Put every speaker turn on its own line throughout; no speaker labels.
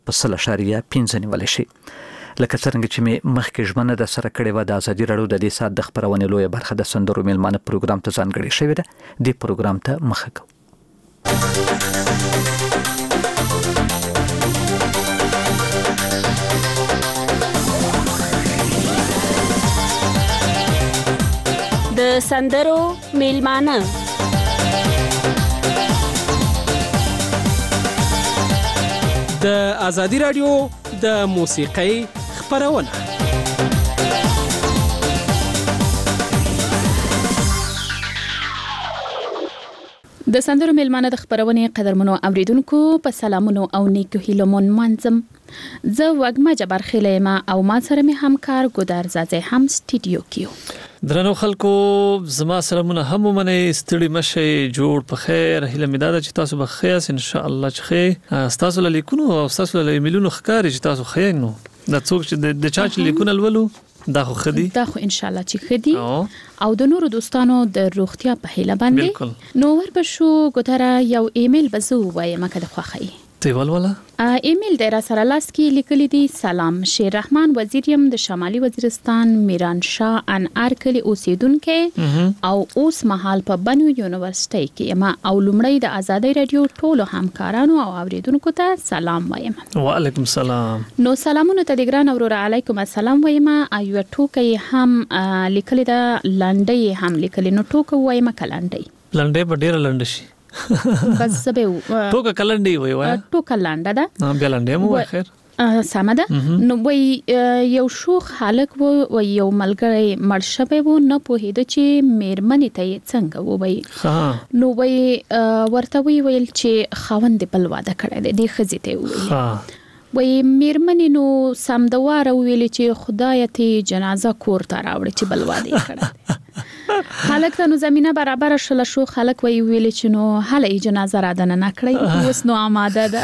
په 0.5 نیول شي. لکه څنګه چې مې مخکې ژمنه د سره کړې و د ازادي راډیو د دې سات د خبرونې لویه برخه د سندرو میلمانه پروګرام ته ځانګړې شوې ده. دې پروګرام ته مخه کوو.
د سندرو میلمانه
د ازادي راډیو د موسیقۍ خبرونه.
د سندرو میلمانه د خبرونې قدرمنو اوریدونکو په سلامونو او نیکو هیلو منځم. زه وګما جبر خلیمه او ما سره می همکار ګودر زازه هم سټډیو کیو.
درنو خلکو زما سلامونه هم ومنئ، ستړي مشئ، جوړ په خیر. هیله مې ده چې تاسو به ښه یاست ان شاء الله. چې ښه تاسو له لیکونو او تاسو له ایمیلونو ښکاري چې تاسو ښه نو دا څوک چې د چا چې لیکونه لولو دا خو خدي
دا خو ان شاء الله چې خدي او د نورو دوستانو د روغتیا په هیله باندې نو ور بشو ګوتره یو ایمیل بزو وای مکه د خوخی
دیوال ولا
ایمیل د را سره لاس کې لیکلي دي: سلام، شیر رحمان وزیریم د شمالي وزیرستان میران شاه ان ارکلی اوسیدونکو او اوس مهال په بنو یونیورسيټي کې ما او لمړی د ازادي رادیو ټولو همکارانو او اوریدونکو ته سلام وایم.
وعلیکم السلام.
نو سلامونه تلګران اورور علیکم السلام وایم. ایو ټوکې هم لیکلي ده، لنډي هم لیکلي. نو ټوکې وایم کلنډي
لنډي ډېر لنډ شي
بس زبې
ټوکه کلنډي وای
ټوکه لنډه ده
بیا لنډي مو خیر
سمه ده. نو وای یو شوخ خالق و یو ملګری مرشبه و نه پوهیده چې میرمنې ته څنګه و وای نو وای ورته ویل چې خاوند بل واده کړی دی خزې ته ویل وای میرمنې نو سمدوار ویل چې خدای ته جنازه کور ته راوړي چې بل واده کړی خلک ته نو زمينه برابر شول. شو خلک ویل چې نو هله جنازه را دنه نکړی اوس نو آماده ده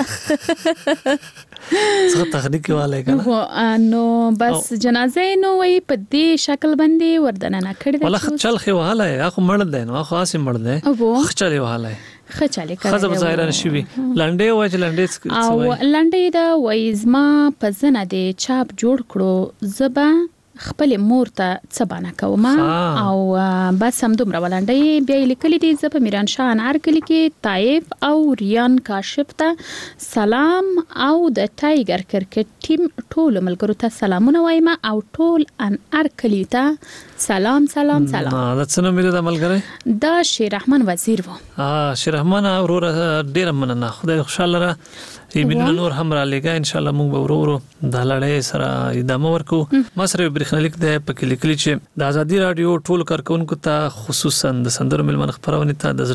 څه تخنیکی والے کنه
نو بس جنازه نو وای په دې شکل باندې وردنه نکړی
ولا چل خو حاله اخو مړ ده نو اخو اسې مړ ده خچلې حاله
خچلې کړه
خزه ظاهرا شوی لنډې وای چې لنډې
او لنډې دا وایزما په زنه دې چاپ جوړ کړو زبا خپل مور ته څبانه کوم او بس هم دومره ولنډي بیا لیکلي دي زه په میران شاه انارکلی کې طایف او ریان کاشف ته سلام او د ټایګر کرکټ ټیم ټول ملګرو ته سلامونه وایم او ټول انارکلی ته سلام
دا څنګه مې د ملګری
دا شیر رحمان وزیر و
شیر رحمان اورور ډیر مننه خدای خوشاله را ایمینو نور هم را لګا ان شاء الله موږ به ورو د لړۍ سره ادامه ورکو. ما سره برېښنالیک ده پکې لیکلي چې د ازادي رادیو ټول کارکونکو ته خصوصا د سندرو میلمنه خبرونه ته د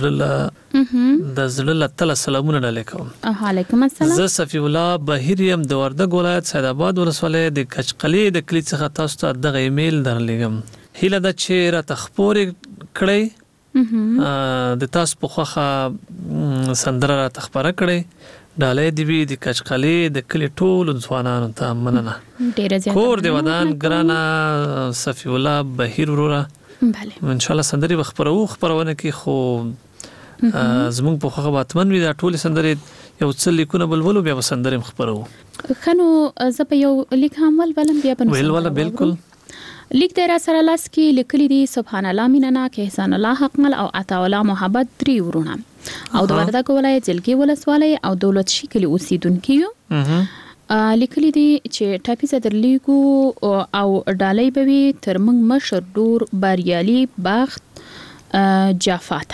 زړه تل سلامونه علیکم.
وعلیکم السلام.
زه صفی الله بهیریم د وردګ ولایت سید آباد ولسوالۍ د کچقلی د کلی څخه تاسو ته دغه ایمیل درلېږم. هیله ده چې را تخپور کړئ د تاسو په خوخه سندره را تخبره کړئ ډالې دی وی د کچقلی د کلی ټول ځوانانو ته مننه.
ډیره زیاته
کور دی ودان ګرانا صفی الله بهیر وروره
بله
ان شاء الله سندري خبرونه کې خو زموږ په خوغه باتمن وی دا ټول سندري یو څل لیکونه بلولو بیا سندري خبرو
خنو زه په یو لیک هم ولم بیا په
ویل ولا بالکل
لیک در سره لاس کې لیکلي دي: سبحان الله میننا کې احسان الله حقمل او عطا الله محبت درې ورونه او د وردګ ولایت جلګي ولسوالۍ او دولت شکلی اوسیدونکو لیکلي دي چې ټاپي صدرلیکو او ډالۍ بوي تر موږ مشر ډور باریالي بخت جافات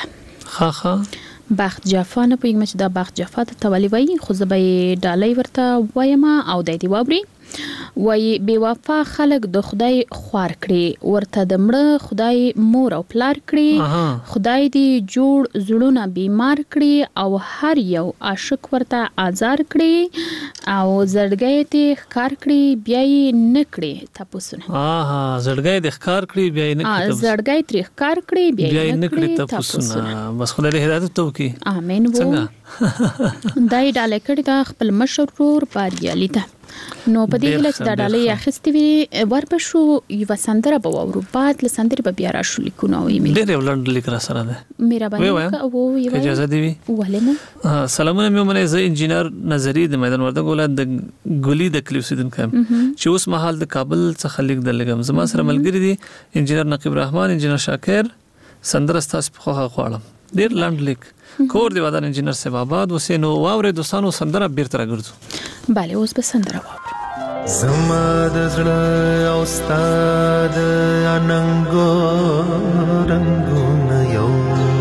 بخت جافانه په یمه چې دا بخت جافات تولی وای خو زبې ډالۍ ورته وایم او د دې وابري وای بے وفا خلق د خدای خوار کړي ورته د مړه خدای مور او پلار کړي خدای دې جوړ زړونه بیمار کړي او هر یو عاشق ورته آزار کړي او زړګي ته ښکار کړي بیا یې نکړي تاسو نه
زړګي د ښکار کړي بیا یې نکړي
زړګي تر ښکار کړي بیا یې نکړي
تاسو نه بس خدای دې هدایت توکي
امين وو دای ډاله کړي دا خپل مشهور باریالي ته نو په دې هله چې د ډالۍ اخیستې وي ورپښو یو سندره به وورو بعد له سندرې به بیا راشو لیکونه او ایمیل
ډېر ولند لیک را سره ده
مهرباني وکړه او
اجازه دی
ولنه
سلامونه مې منه زه انجینر نظری د میدان وردګ ولایت د ګولي د کلیو سیدونکو چې اوس مهال د کابل څخه لیک درلګم زما سره ملګری دي انجینر نقیب رحمان انجینر شاکر سندره ستاسو په خوخه غواړم ډېر لاند لیک کور دی ودان انجینر صاحب آباد وسینو واورې دوستانو سندره بیرته راګرځو
bale اوس به سندره واورو
زما د زړه او استاد اننګو رنگونه یو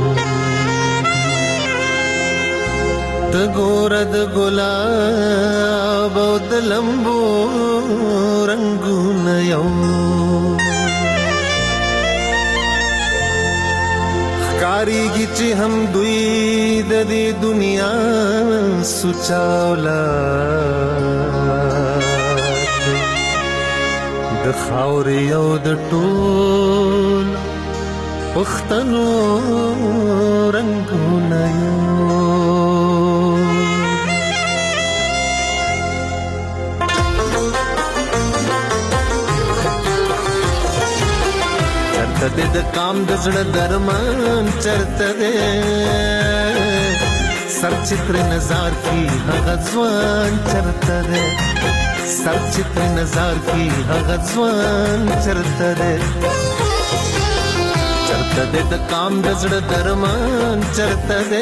د ګور د ګلاب او د لمبو رنگونه یو ښکاریږي چې هم دوی د دې دنیا سوچا اولاد د خاورې او د ټول پښتنو رنګونه یو چرته د کام د زړه درمان چرته ده سرچتر نظر کی هغه ځوان چرته ده سرچتر نظر کی هغه ځوان چرته ده چرته د کام د زړه درمان چرته ده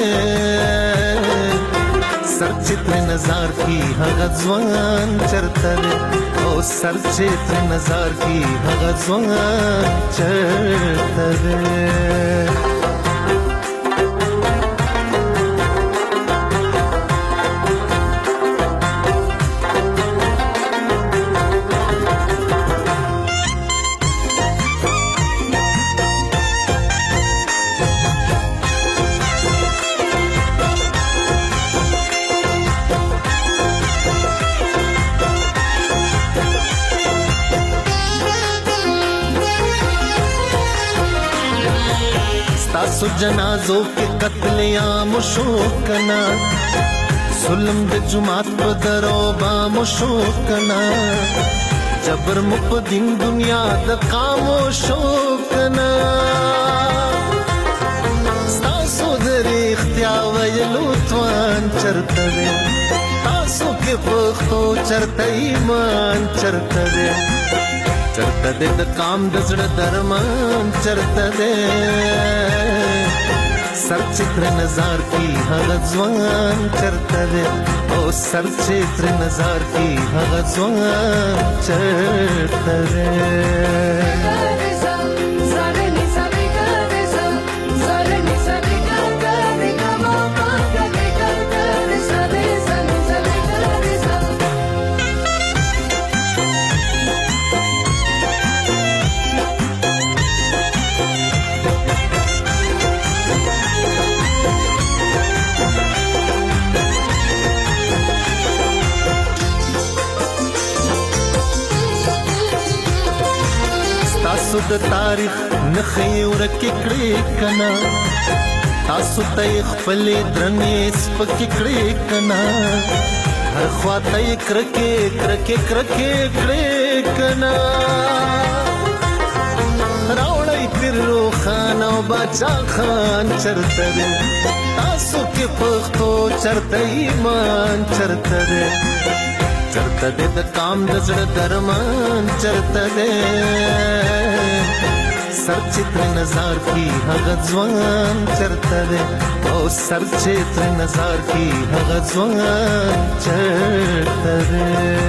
سرچتر نظر کی هغه ځوان چرته ده او سرچتر نظر کی هغه ځوان چرته ده تاسو جنازو کې قتل عام شو کنا ظلم د جماعت په درو با مشو کنا جبر مپ دین دنیا د خاموشو کنا تاسو د اختیار ویلو توان چرته تاسو کې پختو چرته ایمان چرته چرته د کام د زړه درمان چرته ده سرچتر نظر کی هغه ځوان چرته ده او سرچتر نظر کی هغه ځوان چرته ده تاسو د تاریخ نخې ورکې کړې کنا تاسو ته خپل درنې سپکې کړې کنا هر خواته کرکې کرکې کرکې کړې کنا راوړې پیرو خان او بچا خان چرته تاسو کې پښتو چرته ایمان چرته چرته د کام د زړه درمان چرته ده سرچتر نظر کی هغه ځوان چرته ده او سرچتر نظر کی هغه ځوان چرته ده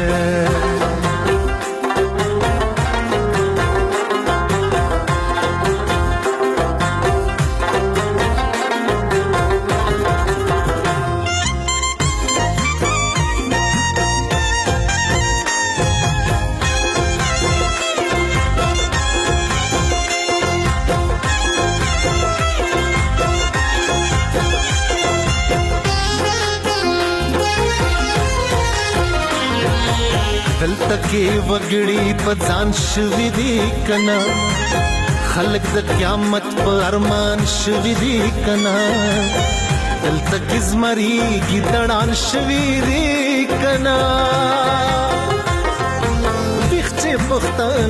دلته کې وګړي په ځان شوي دي کنا خلک د قیامت په ارمان شوي دي کنا دلته کې زمري ګیدړان شوي دي کنا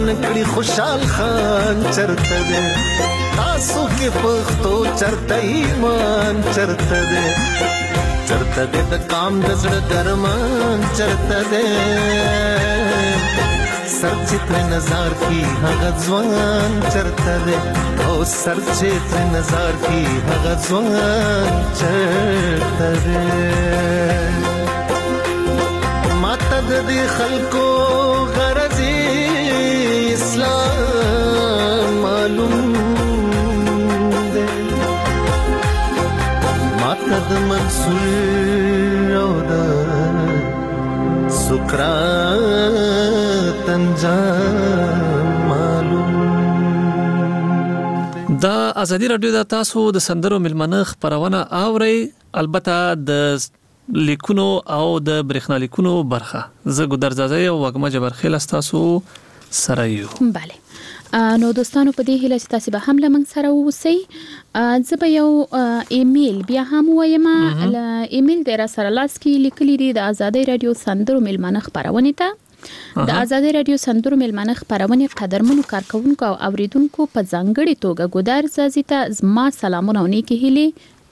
نکړي خوشحال خان چرته ده تاسو کې پښتو چرته ایمان چرته ده چرته ده د کام د زړه درمان چرته ده سر چې تر نظر کی هغه ځوان چرته ده او سر چې تر نظر کی هغه ځوان چرته ده ماته د دې خلکو غرضی اسلام معلوم ده ماته د منصور او د سقراط انجام معلوم
دا ازادي رادیو د تاسو د سندرو ملمنه خبرونه اوري البته د لیکونو او د برېښنا لیکونو برخه زه ګدرزازي او وګما جبر خیل تاسو سره یو
bale نو دوستانو په دې هیله چې تاسو به هم لمن سره ووسی زه به یو ایمیل بیا هم وایم ایمیل د را سره لاس کې لیکلي دي د ازادي رادیو سندرو ملمنه خبرونه ته د ازادي رادیو سندرو ملمنه خبرونه قدرمنو کارکونکو او اوریدونکو په ځانګړي توګه ګدرزازي ته زما سلامونه او نیکی هیلي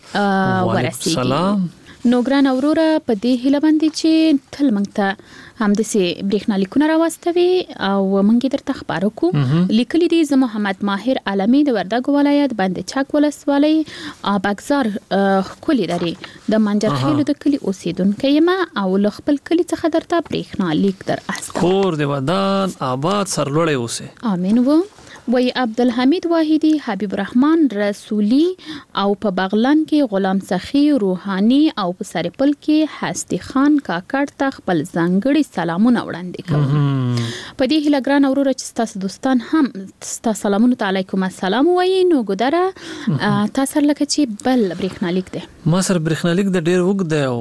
ورسیږي
سلام
نو ګران اوروره په دې هیله باندې چې تل موږ ته همداسې برېښنا لیکونه راواستوي او موږ یې درته خبرو کو لیکلي دي زه محمد ماهر عالمي د وردګو ولایت باندې چک ولسوالۍ اباګزار ښکلي لري د منجرخیلو د کلي اوسیدونکی یم او له خپل کلي څخه درته برېښنا لیک در استوم
کور د ودان آباد سرلوړی اوسه
امين وی عبدالحمید واحدی حبیب الرحمن رسولی او په بغلان کې غلام سخی روحانی او په سرپل کې هستی خان کاکړ ته خپل ځانګړي سلامونه وړاندې کوم په دې هیله ګران اورور چې تاسو دوستان هم تاسو سلامونه علیکم السلام وایي نو ګدره تاسو لکه چې بل برېښنا لیک ده
ما سره برېښنا لیک د ډېر وګ دی او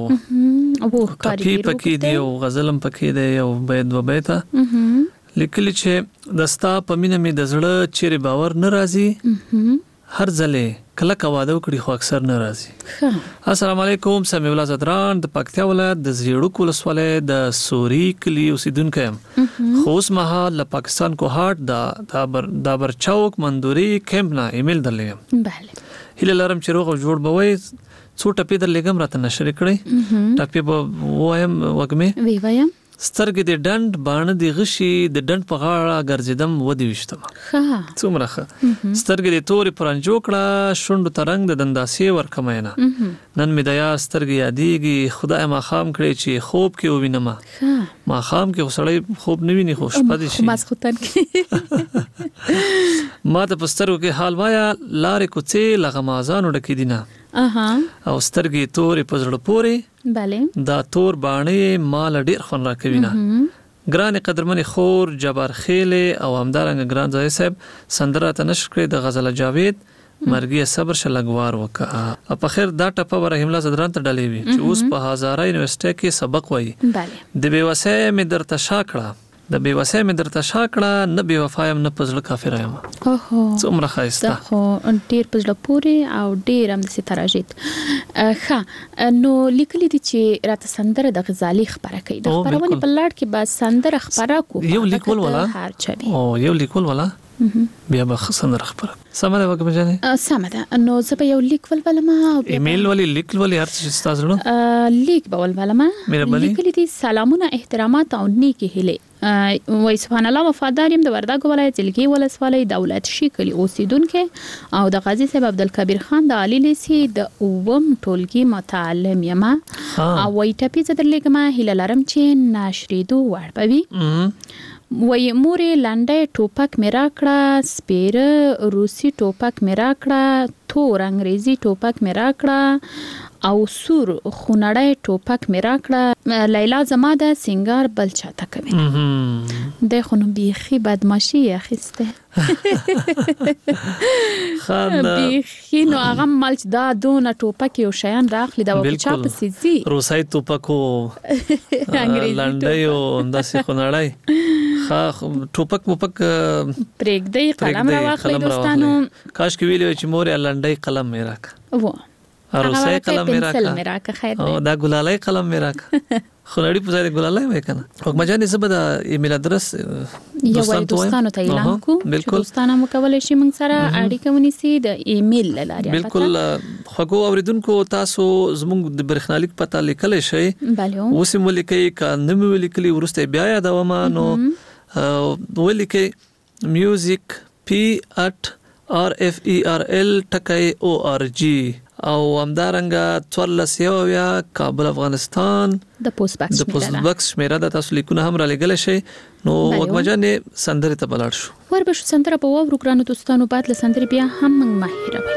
کاری
پکې دی او غزلم پکې دی او بيد و بیت لیکلی چې دستا په مینه می د زړه چیرې باور ناراضي هر ځله کله کواده وکړي خو اکثر ناراضي السلام علیکم سمي الله زدران د پکتیا ولایت د زیړو کولسواله د سوري کلی اوسیدونکو خو اوس مهال له پاکستان کو هاټ د برچاوک مندوري کیمپ نه ایمیل درلېم
bale
هله لرم چې روغ جوړ بوي څو ټپې درلېګم راته نشر کړی ټپې به وایم وګمه
وی وایم
سترګې د ډند باندې د غشي د ډند په غاړه ګرځیدم ودی وشتم څومره سترګې د تورې پرنجو کړه شوند ترنګ د دنداسې ورکمینه نن می دیا سترګې یادېږي خدای ما خام کړی چې خوب کې ووینم ما خام کې وسړی خوب نه ویني خوش پدې شي
ما سختن کې
ما ته پسترو کې حال وایا لارې کوڅې لغمازانو ډکې دینه او سترګې تورې پزړه پورې
bale
دا تور باندې مال ډیر خون راکوي نه ګران قدرمن خور جبار خیله او همدارنګ ګران ځای صاحب سندره تنشکر د غزل جاوید مرګي صبر شلګوار وکا په خیر دا ټپه رحیم الله زدران ته ډلې وی چې اوس په هزاره یونیورسيټي کې سبق وایي د بیوسه مې درته شاکړه د بیوسه مې درته شاکړه نه بي وفایم نه پزړه کافر یم څومره خایسته
خو ډیر پزړه پوري او ډیر هم د ستراجیت نو لیکلي دي چې راته سندره د غزالي خبره کوي د خبرونه په لړ کې با سندره خبره کو
یو لیکول ولا او یو لیکول ولا بیا به سندره خبره سمه وګم جانې
سمه ده نو زه به یو لیک ولولم
ایمیل ولی لیک ولی هر څه تاسو
لیک به ولولم لیکلي دي سلامونه احترامات او نیکی هله وای سبحان الله وفاداریم د وردګ ولایت جلګي ولسوالۍ دولت شي کلی اوسیدونکو او د قاضي صاحب عبدالکبیر خان د علي لیسي د اوم ټولګي متعلم یم او وای ټپي زدرلګم هله لرم چې ناشریدو وړ پوي وای مورې لنډه ټوپک میرا کړه سپیره روسي ټوپک میرا کړه تور انګریزي ټوپک میرا کړه او سور خونړی ټوپک میرا کړه لیلا زما د سنگار بل چاته کوي د خونو بیخي بدمعشي اخیسته بیخي نو هغه مالچ دا دونه ټوپک یو شیان راخلی دا په چا په سيزي
روسي ټوپکو لنډیو انداسې خونړی ټوپک مپک
پرېږدي قلم راواخلي دوستانو
کاش کې ویلو چې مور لنډی قلم میراک روسي قلم میراک او دا ګلالای قلم میراک خلړی په ځای ګلالای وای کنه حکم جان زبر د ایمیل ادرس
دوستانو ته اعلان کو چې دوستانه مکولای شي موږ سره اړیکه ونیسي د ایمیل لارې.
بالکل خو اوریدونکو تاسو زموږ د برېښنالیک پته لیکلی شئ. اوس مو لیکي ک نه مو لیکلي ورسته بیا یادوم نو ولیکي music p@rferl.org او همدارنګه 14 کابل افغانستان د پوسټ باکس شمیره د تاسو لیکونه هم را لګل شي. نو وګمجنې سندره ته بلار شو
وربشو سندره په وورو ګرانو دوستانو بعد له سندره بیا هم موږ ماهره وي.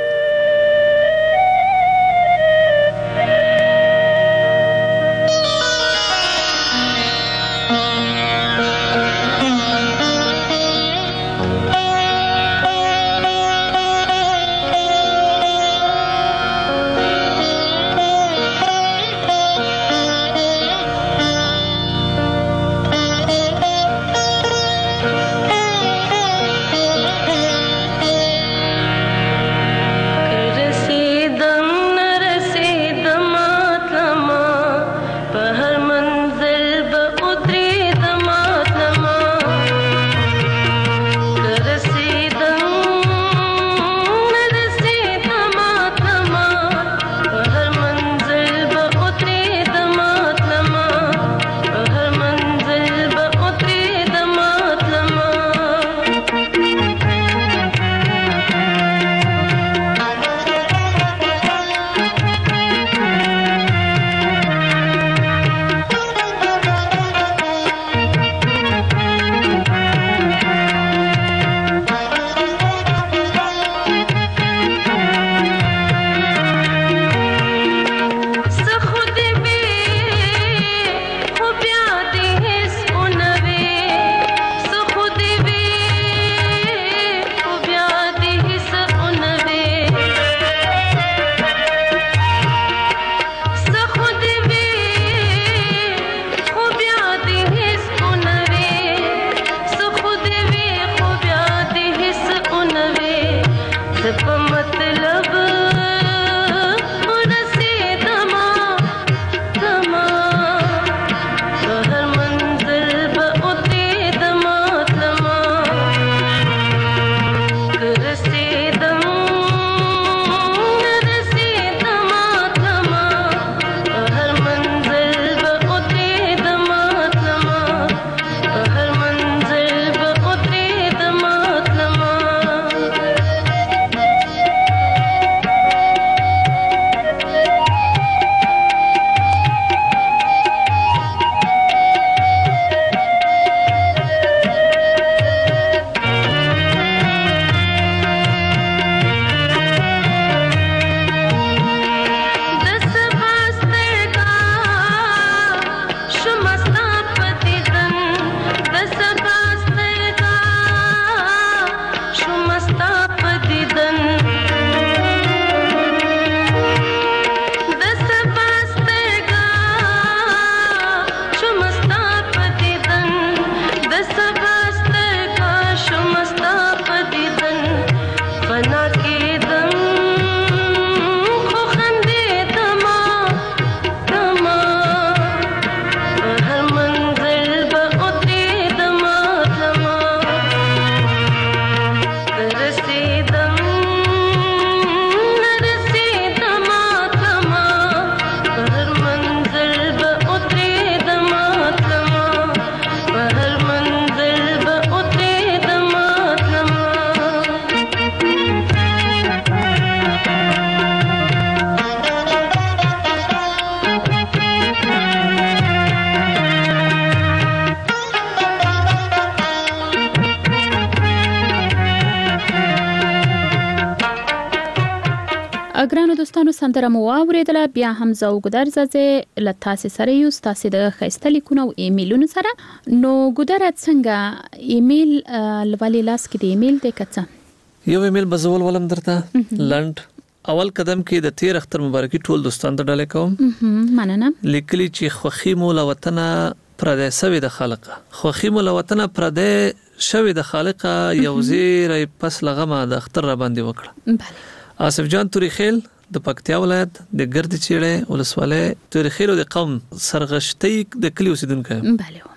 ګرانو دوستانو سندره مو واوریدله بیا هم زه وګدر زه لتاسې سره یو تاسو د خیسته لیکونه او ایمیلونو سره. نو ګدر څنګه ایمیل لولې لاس کې د ایمیل د کڅه
یو ایمیل بزول ولم درته لند اول قدم کې د 13 اختر مبارکي ټول دوستان ته ډالې کوم.
مننه.
لیکلي چې خوخي مولا وطن پردې سوي د خالق خوخي مولا وطن پردې شوي د خالق یو زیر پس لغمه د اختر را باندې وکړه.
بله.
آصف جان توریخیل د پکتیا ولایت د ګرد چیړې ولسوالۍ توریخیل د قوم سرغشتي د کلی اوسیدونکو.
بله.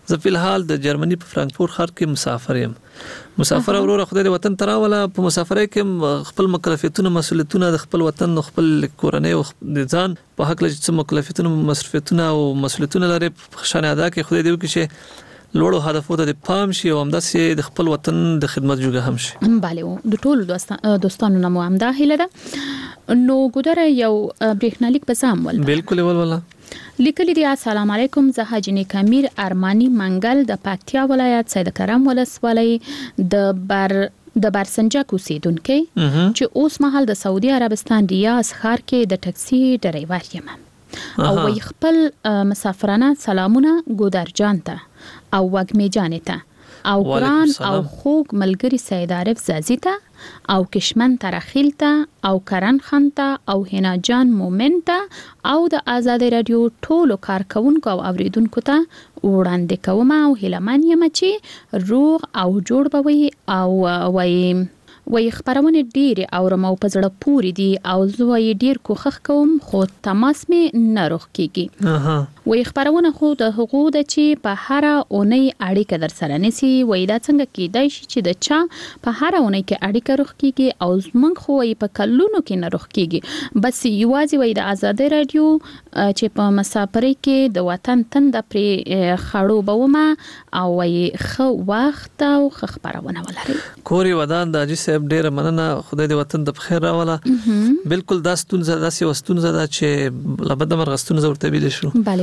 زه په الحال د جرمني په فرانکفورت ښار کې مسافر یم. مسافر وروره خدای دې وطن تراوله. په مسافرۍ کې خپل مکلفیتونه مسؤلیتونه د خپل وطن خپل کورنۍ او د ځان په حق لږ څه مکلفیتونه مسؤلیتونه او مسؤلیتونه لري په شان ادا کې خدای دې وکړي چې لوړو هدفو ته د پام شي او همداسې د خپل وطن د خدمت جوګه هم شي.
بله د ټولو دوستانو نه مو همدا هیله ده. نو ګودره یو برېښنالیک په ځام ول
بالکل ولولا
لیکلی دی السلام علیکم زه حاجی نیک امیر ارمانی منګل د پکتیا ولایت سید کرم ولسوالۍ د برسنجک اوسیدونکو چې اوس مهال د سعودي عربستان ریاض ښار کې د ټکسي ډرایور یم او وی خپل مسافرانه سلامونه ګودر جان ته او وګمی جان ته او ګران او خوږ ملګری سید عارف زازی ته او کشمن ترخیل ته او کرن خان ته او هنا جان مومن ته او د آزادی رادیو ټولو کارکونکو او اوریدونکو ته وړاندې کوم او هیلمن یم چې روغ او جوړ بوي او وای خبرونه ډیر او رمو په زړه پوری دي او زوی ډیر کوخخ کوم خو تماس می نه روخ کیږي. وای خبرونه خو د حقوق د چې په هر اونۍ اړیکه در سره نسی وای دا څنګه کیدای شي چې د چا په هر اونۍ کې اړیکه روخ کیږي او زمنګ خو وای په کلونو کې نه روخ کیږي. بس یوازې وای د آزادی رادیو چې په مسافرۍ کې د وطن تند پرې خړو بومه او وای خو وخت او خبرونه ولري.
کوري ودان د اجي صاحب ډیر مننه خدای دې وطن د بخیر راوله. بالکل دا ستونزه داسې وستونزه ده چې لبد مرغستون ورته ویل شو.
بله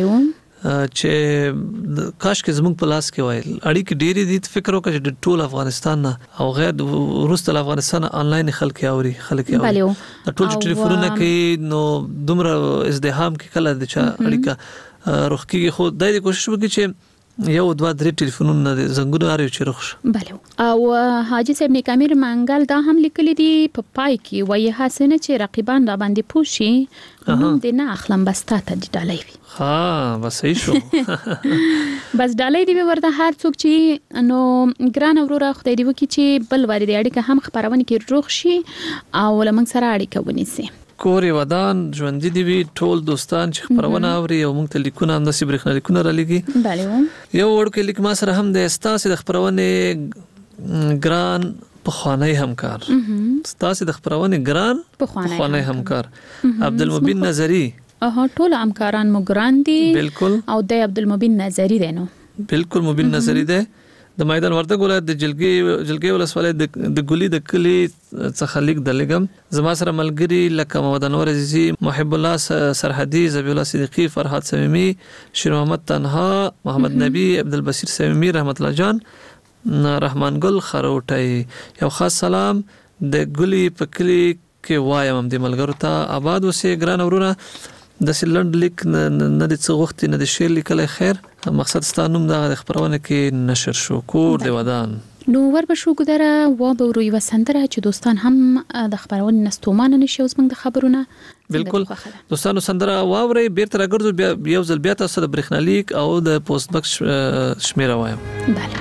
چې کاش کې زموږ په لاس کې وای اړیکې ډېرې دي. فکر وکړه چې ټول افغانستان نه او غیر وروسته افغانستان آنلاین خلک اوري ټول ټلیفونونه کې نو دومره ازدحام کې کله د چا اړیکه روخ کېږي خو دای دې کوشش وکړي چې یو دوه درې ټلیفونونه د زنګونو اړیو چې روخ شي.
بله او حاجی صاحب نیک امیر منګل دا هم لیکلي دي په پای کې وایي حسنه چې رقیبان را باندې پوښي نوم دې نه اخلم بس تا ته دی ډالۍ وي.
ها بس صحیح شو.
بس ډالۍ دی ورته هر څوک چې نو ګران وروره خدای دې وکړي چې بل واری دې اړیکه هم خبرونه کې روخ شي او لمن سره اړیکه ونیسي.
کوري ودان ژوندۍ دی وی ټول دوستان چې خبرونه اوري او موږ ته لیکونه هم د برېښنا لیکونه را لګي.
بله
یو ورکه لیک ما سره هم د استاسې د خبرونه ګران پخوانی همکار استاسې د خبرونه ګران پخوانی همکار عبدالمبین نظری
ټول همکاران مو ګران دي.
بالکل
او د عبدالمبین نظری دی نو
بالکل مبین نظری دی د میدان وردګ ولایت د جلګي ولسوالۍ د ګلی د کلی څخه لیک د لګم. زما سره ملګری لکه محمد انور عزیزی محب الله سرحدی زبی الله صدیقی فرحات سمیمی شیر محمد تنها محمد نبی عبدالبصیر سمیمی رحمت الله جان رحمان ګل خروټی یو خاص سلام د ګلی په کلی کې وایم د ملګرو ته آباد وسه ګران ورونه د سلند لیک نه د څه وخت نه د شیر لیکل خیر مقصد ستانوم د خبرونه کې نشر شو کور دی ودان.
نو ور به شو ګدره و به وروي وسندره چې دوستان هم د خبرونه نستومان نشي اوس موږ د خبرونه
بالکل دوستانو سندره واوري بیرته راګرځو یو ځل بیا تاسو د برېښنالیک او د پوسټ بکس شمیره وایم.
بله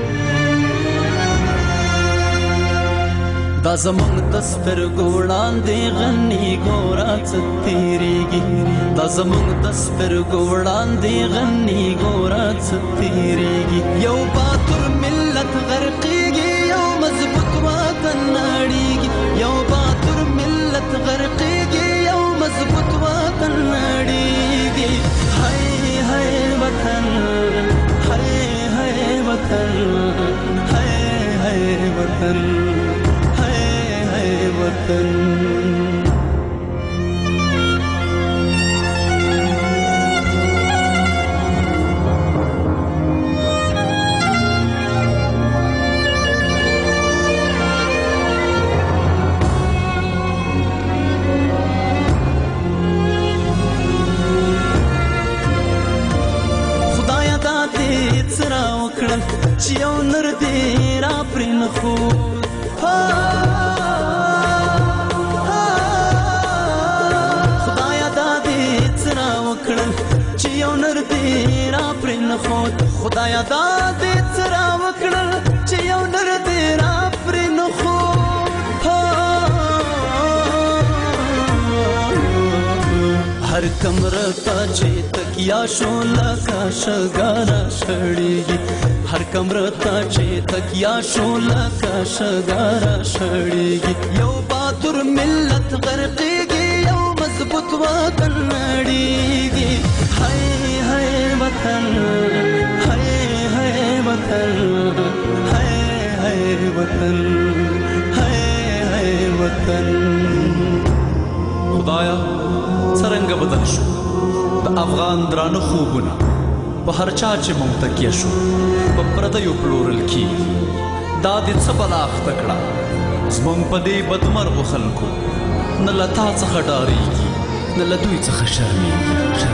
دا زمونږ د سترګو وړاندې غني ګوره څه تېرېږي دا زمونږ د سترګو وړاندې غني ګوره څه تېرېږي یو باتور ملت غرقېږي یو مضبوط وطن نړېږي یو باتور ملت غرقېږي یو مضبوط وطن نړېږي هاي هاي وطن هاي هاي وطن هاي هاي وطن وطن. خدایا دا دې څرا وکړل چې یو نر دې را پرې نخو خدایا دا دې څرا وکړل چې یو نر دې را پرې نخو هر کمره ته چې تکیا شو لکه شګاره شړېږي هر کمره ته چې تکیا شو لکه شګاره شړېږي یو باتور ملت غرقېږي یو مضبوط وطن نړېږي هاي هاي وطن هاي هاي وطن هاي هاي وطن هاي هاي وطن
خدایا څرنګه بدل شو د افغان درانه خوبونه په هر چا چې مونږ تکیه شو په پردیو پلورل کېږي دا دې څه بلا اخته کړه زمونږ په دې بدمرغو خلکو نه له تا څخه ډارېږي نه له دوی څخه شرمېږي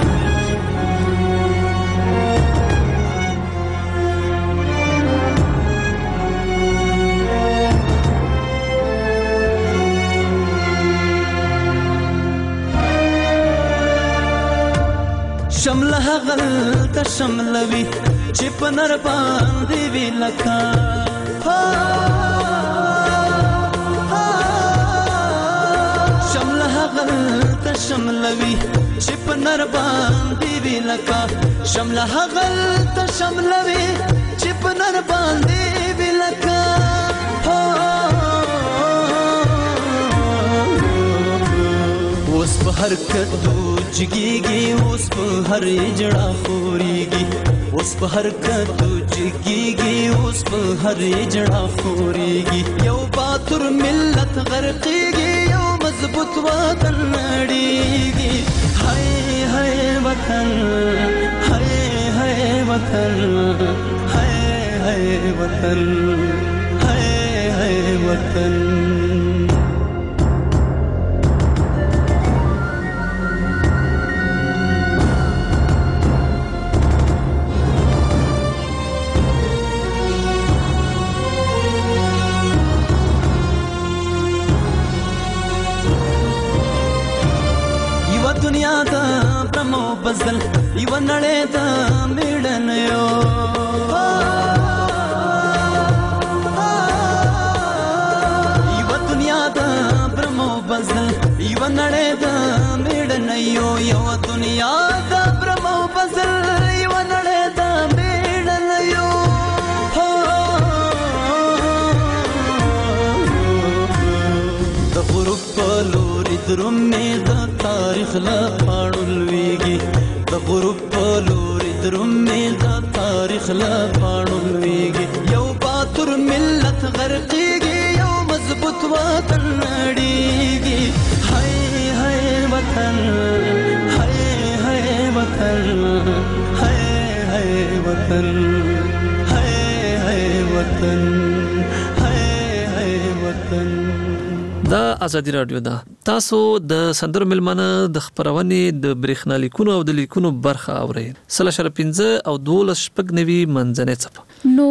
شمله هغلته شملوي چې په نر باندې وي لکه شمله هغلته شملوي چې په نر باندې وي لکه شمله هغلته شملوي چې په نر باندې وي لکه اوس په هر کدو جګیږي اوس په هر اجړه خوريږي اوس په هر کدو جګیږي اوس په هر اجړه خوريږي یو باتور ملت غرقېږي یو مضبوط وطن نړېږي هاي هاي وطن هاي هاي وطن هاي هاي وطن هاي هاي وطن دنیا دا برمو بزل یو نړۍ دا میړنیو یو دنیا دا برمو بزل یو نړۍ دا میړنیو یو دنیا دا برمو بزل یو نړۍ دا میړنیو د غروب په لوري درومې د تاریخ لا پاړو لويږي د غروب په لوري درومې د تاریخ لا پاړو لويږي یو باتور ملت غرقېږي یو مضبوط وطن نړېږي هاي هاي وطن هاي هاي وطن هاي هاي وطن هاي هاي وطن هاي هاي وطن
دا ازادي رادیو ده تاسو د سندرو ملمنه د خبرونې د برېښنا لیکونو او د لیکونو برخه اورئ 3.15 او 12.90 منځنۍ څپه
نو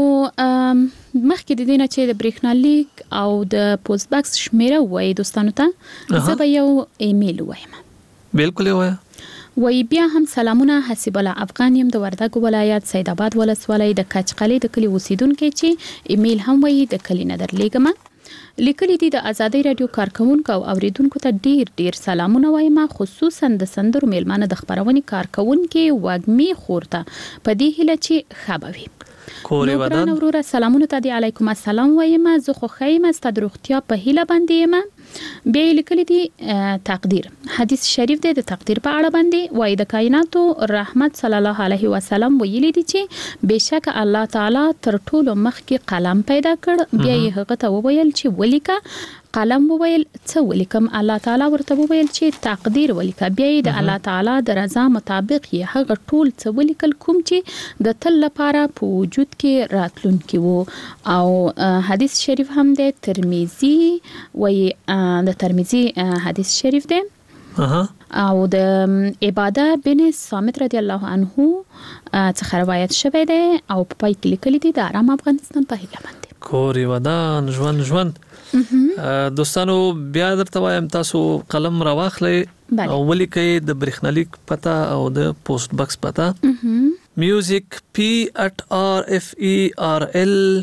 مخکې د دینه چې د برېښنا لیک او د پوسټ باکس شمیره وای دوستانو ته زه به یو ایمیل وایم
بالکل وایم
وای بیا هم سلامونه حسیب الله افغان يم د وردګ ولایت سید آباد ولسوالۍ د کچقلي د کلی اوسیدونکو چې ایمیل هم وای د کلی ندر لیکم لیکلي دي د ازادي رادیو کارکونکو او اوریدونکو ته ډیر سلامونه وایم خصوصا د سندرو میلمانه د خبرونې کارکونکو وګمي خورته په دې هله چې خبوي
کورې ودان
نورو سلامونه ته دی علیکم السلام وایم زه خو خیم است د روغتیا په هله باندې یم بیا لیکلي دي تقدیر حدیث شریف دی د تقدیر په اړه باندې وای د کائناتو رحمت صلی الله علیه وسلم ویلي دي چې بشک الله تعالی تر ټولو مخکې قلم پیدا کړ بیا یې هغه ته وویل چې ولیکه قلم وویل څه ولیکم الله تعالی ورته وویل چې تقدیر ولیکه بیا د الله تعالی د رضا مطابق یې هغه ټول څه ولیکل کوم چې د تل لپاره په وجود کې راتلونکي وو او حدیث شریف هم د ترمذی وای د ترمذی حدیث شریف دی او د عباده بن صامت رضی الله عنه څخه روایت شوی دی او په پای کې لیکلي دي د آرام افغانستان په هیله باندې
کورې ودان ژوند دوستانو بیا درته وایم تاسو قلم راواخلئ او ولیکئ د برېښنالیک پته او د پوسټ باکس پته music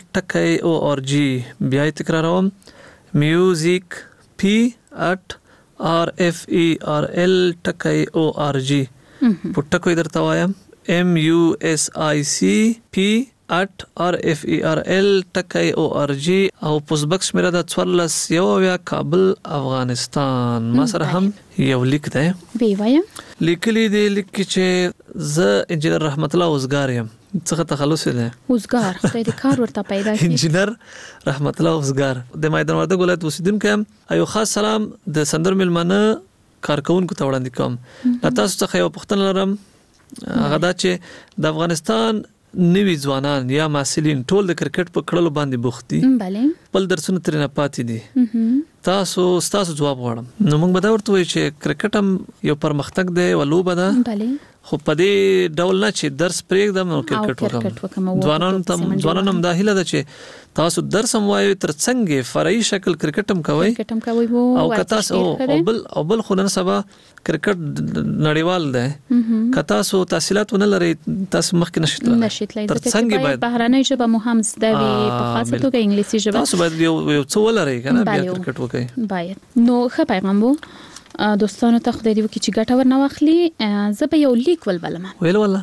p@refel.org بیا تکراروم music p@ MUSICPRFERL.org پټکو درته وایم MUSICP@RFERL.org او پوسټ بکس میرا د 14 کابل افغانستان ما سره هم یو لیک دی
وی وایم
لیکلی دی لیک چې ز انجنیر رحمت الله اوسګار یم څخه تخلص دی
اوسګار خدای دې کار ورته پیدا کړي
انجنیر رحمت الله اوسګار د میدان وردګ ولایت اوسیدونکو یم ایو خاص سلام د سندر ملمنه کارکونکو ته وړاندې کوم تاسو څخه یو پوښتنه لرم هغه دا چې د افغانستان نوی ځوانان یا محصلین ټول د کرکټ په کړلو باندې بوخت دي
بله
بل درسونه ترې نه پاتې دي تاسو جواب غواړم نو موږ به دا ورته وایو چې کرکټ هم یو پرمختګ دی ولوبه ده
بله
خو په دې ډول نه چې درس پرېږدم او کرکټ وکړم ځوانانو هم دا هیله ده چې تاسو درس هم وایو تر څنګه فرعي شکل کرکټ هم کوي او کتا او بل خو نن سبا کرکټ نړیوال دی کتا سو تحصیلات نه لري تاسو مخکې نشئ تر څنګه باید
بهراني ژبه مو هم زده وي په خاصه توګه انګلیسي ژبه
تاسو باید یو څه ولرئ کنه بیا کرکټ وکړئ
باید نو ښه پیغام وو دوستانو ته خدای دې وکړي چې ګټه ورنه واخلي زه به یو لیک ولولم
ولا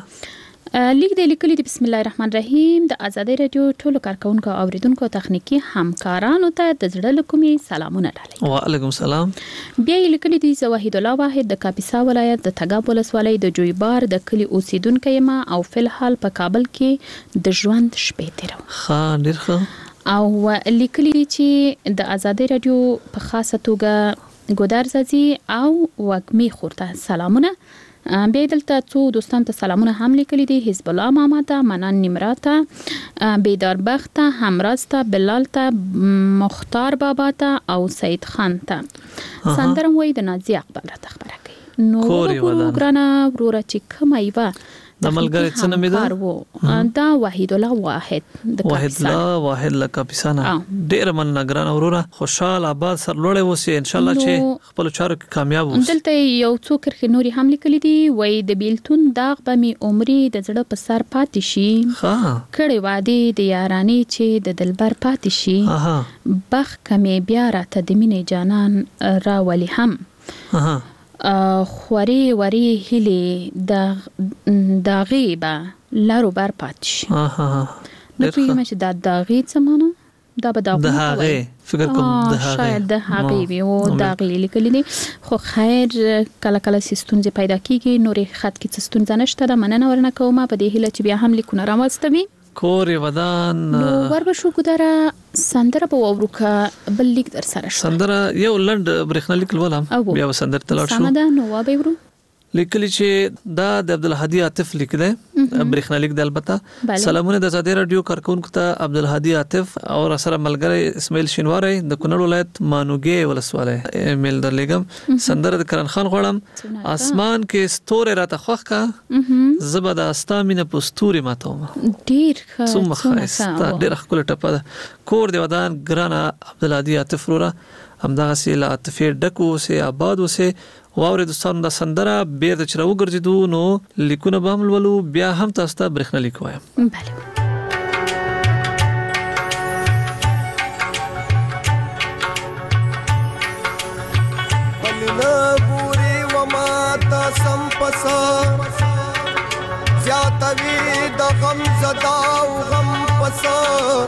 لیک د لیکلي د بسم الله الرحمن الرحیم د آزادۍ رادیو ټولو کارکونکو اوریدونکو تخنیکی همکارانو ته د زړه له کومې سلامونه ډالۍ
وعلیکم السلام
بیا یې لیکلي دي زه وحید الله واحد د کاپیسا ولایت د تګاب ولسوالۍ د جویبار د کلي اوسیدونکی یم او فلحال په کابل کې د ژوند شپې تیروم
ښه ډېر ښه
او لیکلي دي چې د آزادۍ رادیو په خاصه توګه ګودار زازي او وګمي خورته سلامونه بیا دلته څو دوستان ته سلامونه هم لیکلي دي حزب الله ماما ته منان نیمراته بیدار بخت ته همراز ته بلال ته مختار بابا ته او سید خان ته سندرم وای د نازي اقبال را خبره کوي نو ګرانه وروره چې کومه ایوه
د ملګری څه نوم دی
دا وحید الله واحد د
واحد لکه پسانه ډیر من نگران وروره خوشحال آباد سرلوړی اوسئ ان شاء الله چې خپل چارو کې کامیاب اوسئ
دلته یو څو کرخې نوري هم لیکلي دي وای د بیلتون داغ به می عمرې د زړه په سر پاتې شي کړي وادي د یارانې چې د دلبر پاتې شي بخ کمې بیا راته د مینې جانان راولي هم خوري وری هلي د غیبه لارو بر پاتش نو پیمه چې د غیب سمانه دا به د
هغه فکر کوم
شاید د هغه وي او د غیب لیکل دي خو خیر کله کله سستونځ پیدا کیږي نورې خط کې سستونځ نشته د مننه ورنه کومه په دې هله چې بیا هم لیکونه راوستوي
کور ودان
نو وربشو ګداره سندره په وروکه بل لیک در سره
سندره یو لند برېښنالیک ولم بیا سندره تلل شو
سمده نو وابه ورو
لیکلی چې دا د عبدالهادي عاطف لیک دی برېښنالیک دی البته سلامونه د آزادۍ رادیو کارکونکو ته عبدالهادي عاطف او سره ملګری اسماعیل شینواری د کونړ ولایت مانوګي ولسوالۍ ایمیل درلېږم سندره د کرن خان غواړم اسمان کې ستوره راته خوښ کا زبد استامینه پستوري ماتوم
ډیر ښه
څومره ښه ډیر ښکلی ټپه ده کور دی ودان ګرانه عبدالهادي عاطف وروره همدغه سي له عاطفې ډکو سي آباد وسه واورې دوستانو د سندره بیرته چې راوګرځېدو نو لیکونه به هم لولو بیا هم تاسو ته برېښنالیک وایم
بله
بلنه ګوري وما ته سم پسه زیاتوي د غم زدا او غم پسه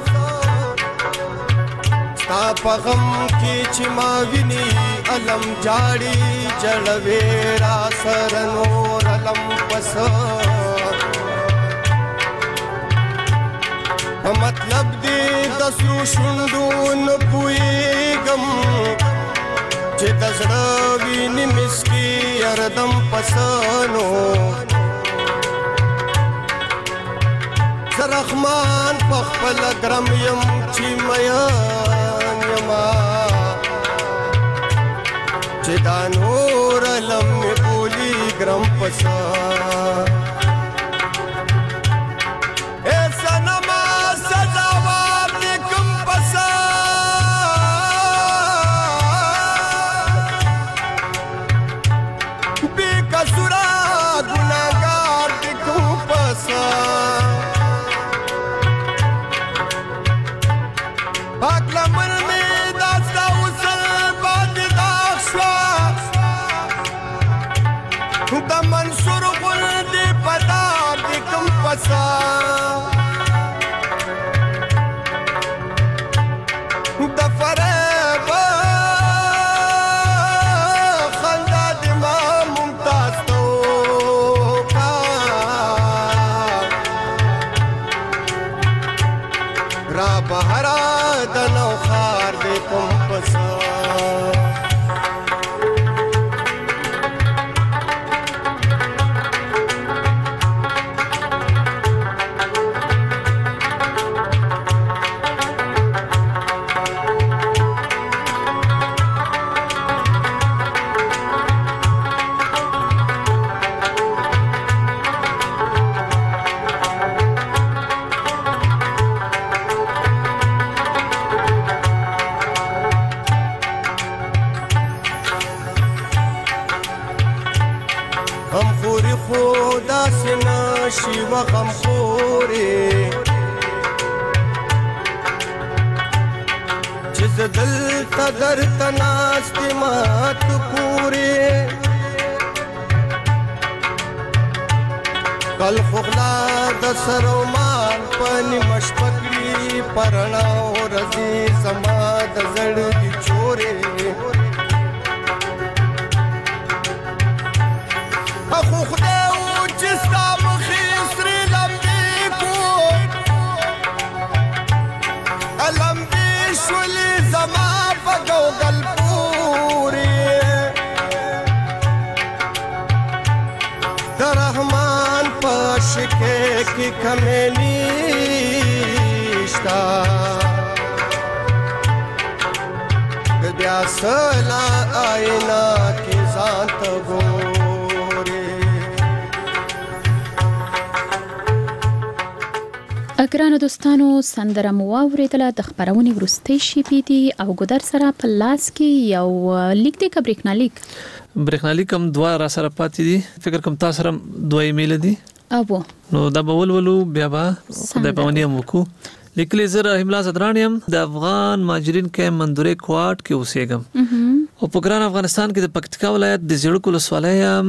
ستا په غم کې چې ما ویني علم جاړي جړوي را سر نور علم پس مطلب دې د سرو شوندو نه پويګم چې د زړه ویني مسکی اردم پسانو زرخمان په خپل ګرم يم چې میا چې دا نور علم می بولی ګرم پسا ایسا نما سزاوار نکم پسا بی کسورا گناہگار نکم پسا پاک لمن میں داستا وصل باد داخشوا پسا د فریب خندا د ما ممتاز تو کا را بهرا د نو خار د کوم پسا شي وغم خوري چې دل تدر تناست مات پوري کل خلا د سرومان پني مشپکړي پرناو رضي سما د زړ دي چوري اخو خدای की कमेनीश्ता बया सला आईना की ज़ात गोरे
ګرانو دوستانو سندره مو واوریدله د خبرونې وروستۍ شیبې دي او ګودر سره په لاس کې یو لیک دی که
برېښنالیک هم دوه را سره پاتې دي فکر کوم تاسو سره دوه ایمیل دي
ابو
نو دا به ولولو بیا به خدای په ونی موکو لیکلي زه رحیم الله زدران یم د افغان ماجرین کې مندورې کوارټ کې اوسېږم او په ګران افغانستان کې د پکتیکا ولایت د زیړکو ولسوالۍ یم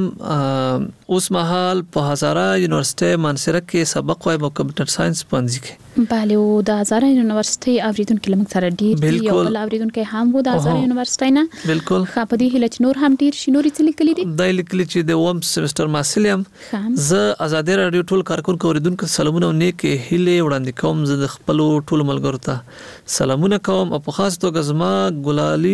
اوس مهال په هزاره یونیورسيټي مانسره کې سبق وایم او کمپیوټر ساينس پوهنځي کې
بله او د هزاره یونیورسيټي اوریدونکو لمک سره ډیر دی او بل اوریدونکو هم وو د هزاره یونیورسيټي نه
بالکل
خاپدي هلچ نور هم ډیر شنوري څه لیکلي دي
دا لیکلي چې د ووم سمستر محصل یم زه آزادي رادیو ټول کارکونکو اوریدونکو سلامونه او نیک هیله وړاندې کوم زه د خپل ټول ملګرو ته سلامونه کوم او په خاص توګه زما ګلالي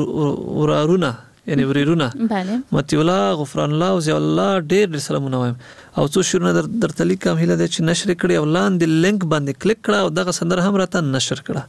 ورارونه یعنی وريرونه
بله
متي الله غفران الله او زي الله ډېر سلامونه وایم او څو شروع درته لیکم هله د چې نشر کړي او لاندې لینک باندې کلیک کړه او دغه سندره هم راته نشر کړه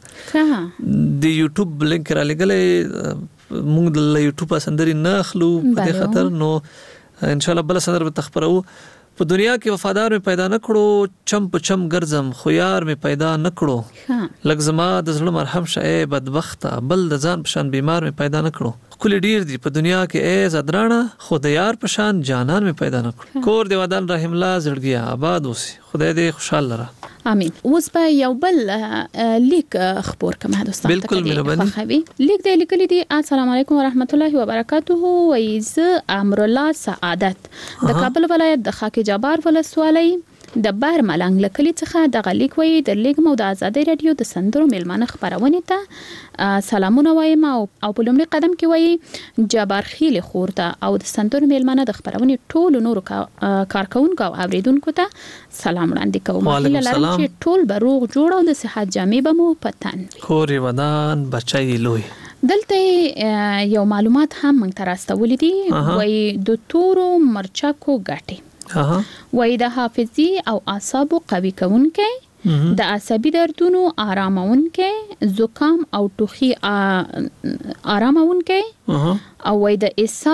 د یوټیوب لینک را لګلې موږ د یوټیوب سندري نه اخلو په دې خاطر نو ان شاء الله بل سندره به تخبرو په دنیا کې وفادار مې پیدا نکړو چم په چم ګرځم خو یار مې پیدا نکړو لږ زما د زړه مرهم شه بدبخته بل د ځان په شان بیمار مې پیدا نکړو کلی ډیر دی په دنیا کې زدرانه خو د یار په شان جانان مې پیدا نکړو کور دی ودان رحیم الله زړګیا آباد اوسي خدای دې خوشاله را
امين اوس به یو بل لیک خبر کوم دوستان
بالکل مهرباني
لیک دی لیکلی دی السلام علیکم ورحمت الله وبرکاته وایز امر الله سعادت د کابل ولایت د خاک جبار ولسوالۍ د بهر ملنګ لکلی څخه د غلیک وی د لیګ مو د آزادۍ رادیو د سندرو میلمانه خبرونه ته سلامونه وایم او په لومړي قدم کې وی جبار خیل خورته او د سندرو میلمانه د خبرونه ټول نور کارکونکو او اوریدونکو ته سلام وړاندې کوم هیله لرم چې ټول به روغ جوړ او د صحت جامې به مو پتن
خوري ودان بچای لوی
دلته یو معلومات هم موږ ته راستولې دي وی د تورو مرچکو ګټي وای د حافظي او اعصابو قوي کوونکې د عصبي دردونو آرامونکې زکام او ټوخي آرامونکې او وای د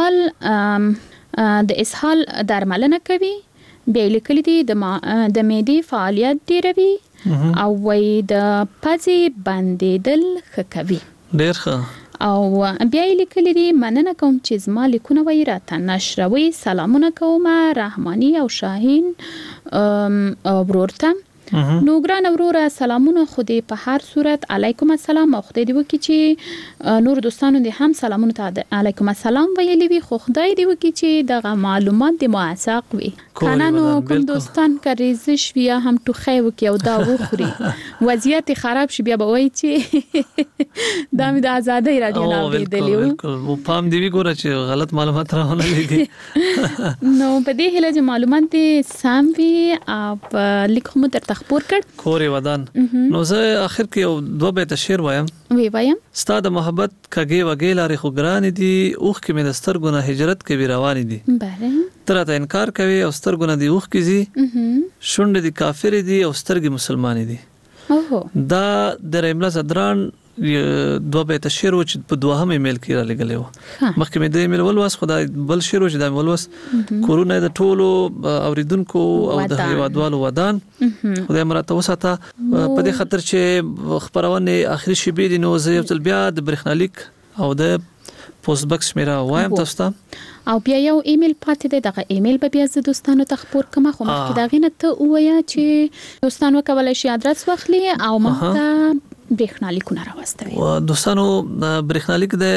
اسهال درملنه کوي به لیکل دي د معدې فعالیت ډیروي او وای د پزې بندیدل ښه
ډیر ښه
او بیا لیکلي دي مننه کوم چې زما لیکونه وای راته نشروي سلامونه کوم رحماني او شاهین ورورته نو ګران وروره سلامونه خو دې په هر صورت علیکم السلام او خدای دې وکړي چې نور دوستانو دې هم سلامونه ته علیکم السلام ویلي وي خو خدای دې وکړي چې دغه معلومات دې موثق وي خانانو کوم دوستان که ریزش بیا هم ټوخی وکي او دا وخوري وضعیت خراب شي بیا به وایي چې دا مې د آزادۍ رادیو نه اورېدلی و.
بالکل پام دی وی ګوره چې غلط معلومات راونه لګي.
نو په دې هیله چې معلومات دې سم وي او لیک هم درته خپور کړ
کورې ودان. نو زه اخر کې یو دوه بیت شعر وایم.
وی وایم
ستا د محبت کږې وږې لارې خو ګرانې دي اوښ کې مې د سترګو نه هجرت کوي روانې دي.
بله
ته راته انکار کوي او سترګو نه دي اوښ کې ځي شونډې دي کافرې دي او سترګې مسلمانې دي. دا د رحمله صدران دوه بیت شعر و چې په دوهم ایمیل کې را لګلې و. مخکې مې د ایمیل ولوس خدای بل شعر و چې دا ولوس کورونه د ټولو اوریدونکو او د هیوادوالو ودان خدای مراته وساته په دې خاطر چې خبرونه اخري شی دي. نو زه یو ځل بیا د برېښنالیک او د پوسټ باکس میرا وایم تاسو ته
او بیا یو ایمیل پاتې دی. دغه ایمیل به بیا زه دوستانو ته خپور کوم خو مخکې دا غینه ته وایي چې دوستانو کولای شي ادرس واخلي او موږ ته برېښنالیکونه راوستوي.
او دوستانو برېښنالیک د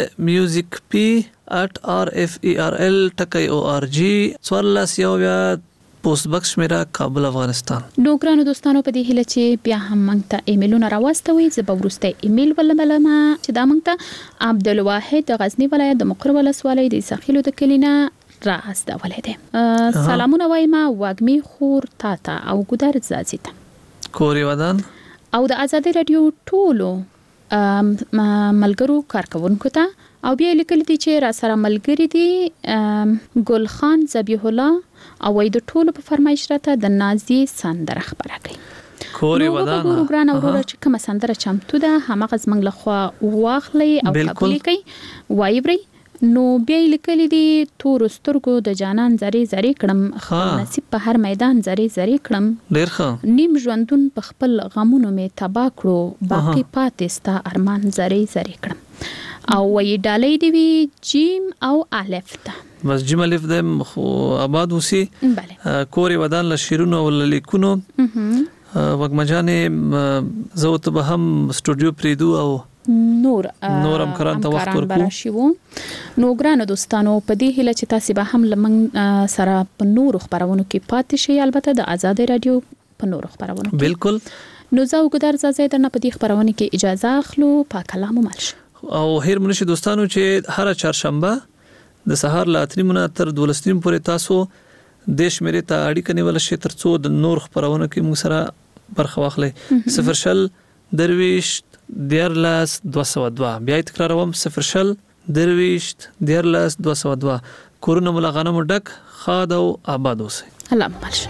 musicp@rferl.org 14 یو بیا پوسټ باکس میرا کابل افغانستان.
نو ګرانو دوستانو په دې هیله چې بیا هم موږ ته ایمیلونه راوستوي. زه به وروسته ایمیل ولملم چې دا موږ ته عبدالواحد د غزنی ولایت د مقر ولسوالۍ د ساخیلو د کلینا راستولې ده. سلامونه وایم واګمی خور تاته او ګدار زازیت
کورې ودان
او د آزادۍ رادیو ټولو ملګرو کارکونکو ته او بیا لیکل دي چې را سره ملګری دي ګل خان ذبیح الله او وای د ټولو په فرمایش راته د نازي سندره خبره کوي.
کورې ودان
نو ګران اورور چې کوم سندره چمتو ده همغه زمنګ لخوا واخلي او قبول کوي وایبري. نو بیا لیکل دي تور سترګو د جانان زری زری کړم نصیب په هر میدان زری زری کړم
ډیر ښه
نیم ژوندون په خپل غمونو می تبا کړو باقی پاتې ستا ارمان زری زری کړم او وی ډالۍ دی وی جیم او الف ته
بس جیم الف د آباد وسی. کورې ودان له شیرونو او لیکونو وګمجانې زوت به هم سټوډیو پریدو او نور همکاران ته وخت ورکو.
نو ګرانو دوستانو په دې هیله چې تاسو به هم لمن سره په نور خبرونو کې پاتې شئ البته د آزادۍ رادیو په نور خبرونو
بالکل.
نو زه وګدار زازه درنه په دې خبرونه کې اجازه اخلو په کلام مالش
او هیر منشي دوستانو چې هر چهارشنبه د سهار لا 3 تر 12 پورې تاسو دیش مری ته اړیکه نیول شي ترڅو د نور خبرونه کې موږ سره برخه واخلئ. 0 درویش دیرلاس 202 بیا تکراروم 0 درویش دیرلاس 202 کورونه ملغانه مډک خاد او آباد اوسئ.
الله مالش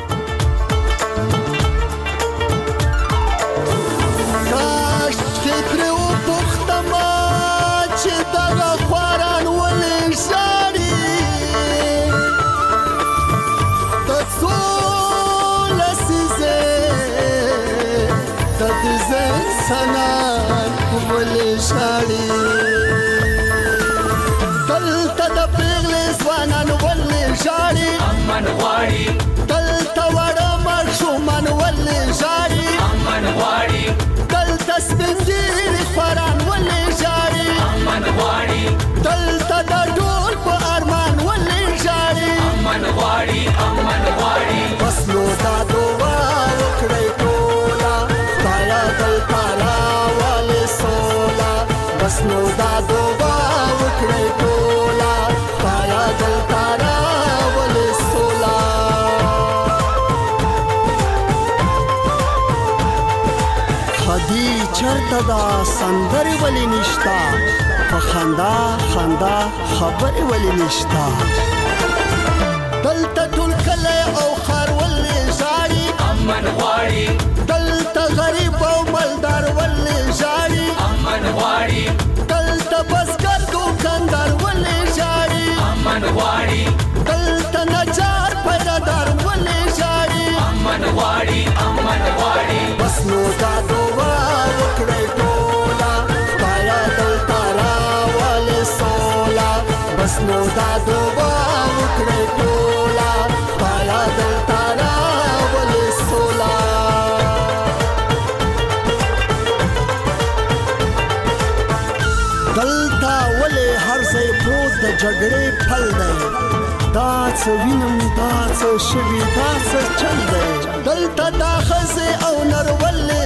دلته د پیغلې ځوانان ولې ژاړي امن غواړي دلته وړه ماشومان ولې ژاړي امن غواړي دلته سپین ږیري خواران ولې ژاړي امن غواړي دلته د ډول په ارمان ولې ژاړي امن غواړي امن غواړي بس نو دا دعا وکړئ ټوله خدایه دلته راولې سوله بس نو دا دعا وکړئ ټوله خدایه دلته راولې سوله. خدي چرته دا سندرې ولې نشته په خندا خندا خبرې ولې نشته دلته ټول کلی او ښار ولې ژاړي امن غواړي دلته غریب او مالدار ولې ژاړي امن غواړي دلته بزګر دوکاندار ولې ژاړي امن غواړي دلته نجار پیدادار ولې ژاړي امن غواړي امن غواړي بس نو دا دعا وکړئ ټوله خدایه دلته راولې سوله بس نو دا دعا وکړئ ټوله خدایه دلته راولې سوله. دلته ولې هر ځای پروت د جګړې پل دی دا څه وینم دا څه شوي دا څه چل دی دلته دا ښځې او نر ولې